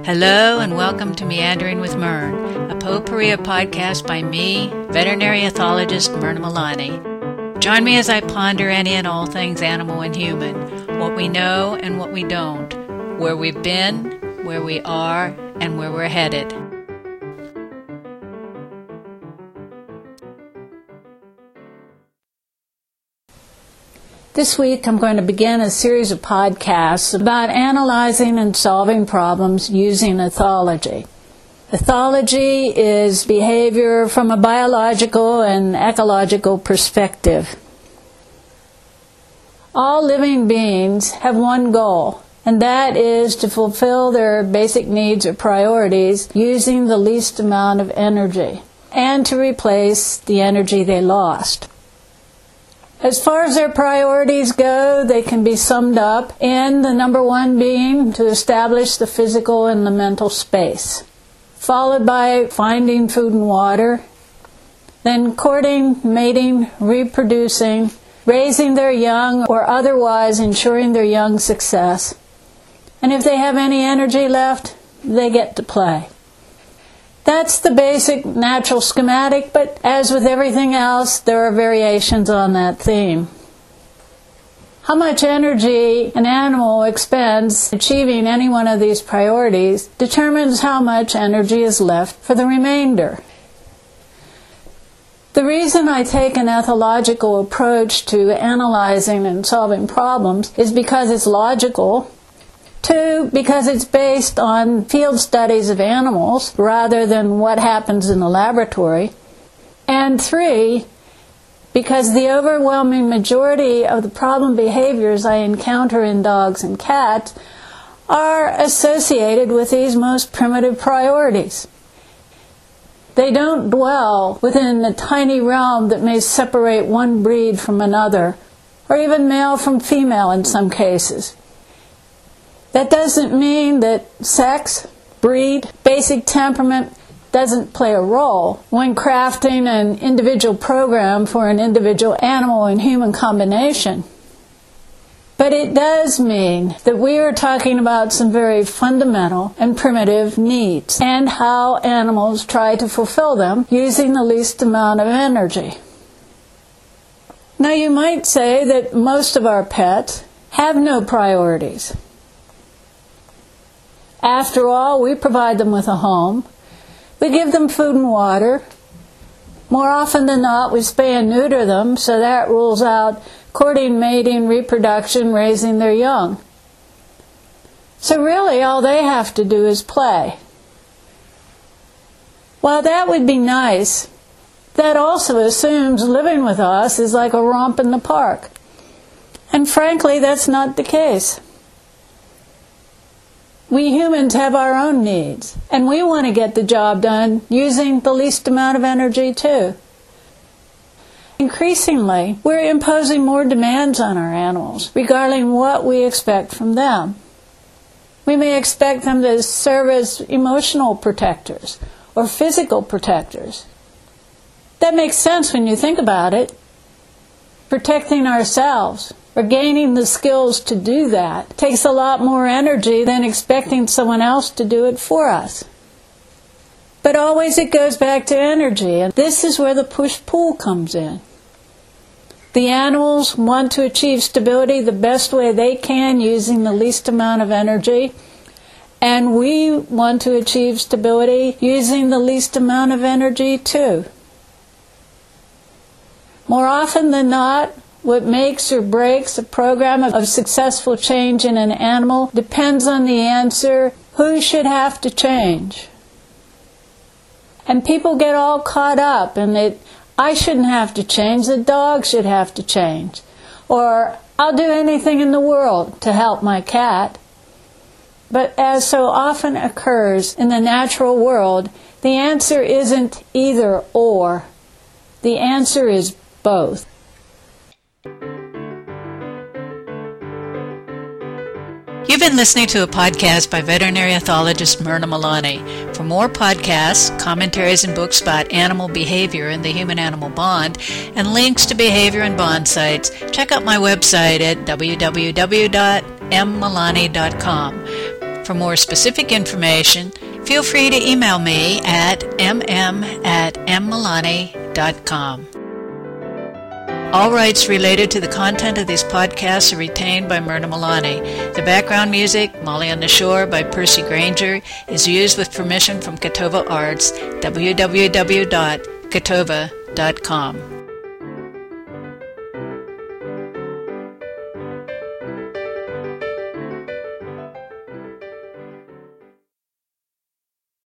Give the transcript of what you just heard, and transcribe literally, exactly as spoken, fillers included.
Hello and welcome to Meandering with Myrn, a potpourri podcast by me, veterinary ethologist Myrna Milani. Join me as I ponder any and all things animal and human, what we know and what we don't, where we've been, where we are, and where we're headed. This week I'm going to begin a series of podcasts about analyzing and solving problems using ethology. Ethology is behavior from a biological and ecological perspective. All living beings have one goal, and that is to fulfill their basic needs or priorities using the least amount of energy, and to replace the energy they lost. As far as their priorities go, they can be summed up in the number one being to establish the physical and the mental space, followed by finding food and water, then courting, mating, reproducing, raising their young or otherwise ensuring their young success. And if they have any energy left, they get to play. That's the basic natural schematic, but as with everything else, there are variations on that theme. How much energy an animal expends achieving any one of these priorities determines how much energy is left for the remainder. The reason I take an ethological approach to analyzing and solving problems is because it's logical. Two, because it's based on field studies of animals rather than what happens in the laboratory. And three, because the overwhelming majority of the problem behaviors I encounter in dogs and cats are associated with these most primitive priorities. They don't dwell within the tiny realm that may separate one breed from another, or even male from female in some cases. That doesn't mean that sex, breed, basic temperament doesn't play a role when crafting an individual program for an individual animal and human combination. But it does mean that we are talking about some very fundamental and primitive needs and how animals try to fulfill them using the least amount of energy. Now you might say that most of our pets have no priorities. After all, we provide them with a home. We give them food and water. More often than not, we spay and neuter them, so that rules out courting, mating, reproduction, raising their young. So really, all they have to do is play. While that would be nice, that also assumes living with us is like a romp in the park. And frankly, that's not the case. We humans have our own needs, and we want to get the job done using the least amount of energy too. Increasingly, we're imposing more demands on our animals regarding what we expect from them. We may expect them to serve as emotional protectors or physical protectors. That makes sense when you think about it. Protecting ourselves or gaining the skills to do that takes a lot more energy than expecting someone else to do it for us. But always it goes back to energy, and this is where the push-pull comes in. The animals want to achieve stability the best way they can using the least amount of energy, and we want to achieve stability using the least amount of energy too. More often than not, what makes or breaks a program of successful change in an animal depends on the answer, who should have to change? And people get all caught up in that I shouldn't have to change, the dog should have to change. Or I'll do anything in the world to help my cat. But as so often occurs in the natural world, the answer isn't either or. The answer is both. You've been listening to a podcast by veterinary ethologist Myrna Milani. For more podcasts, commentaries, and books about animal behavior and the human-animal bond, and links to behavior and bond sites, check out my website at w w w dot m milani dot com. For more specific information, feel free to email me at m m at m milani dot com. All rights related to the content of these podcasts are retained by Myrna Milani. The background music, Molly on the Shore by Percy Granger, is used with permission from Catova Arts, w w w dot catova dot com.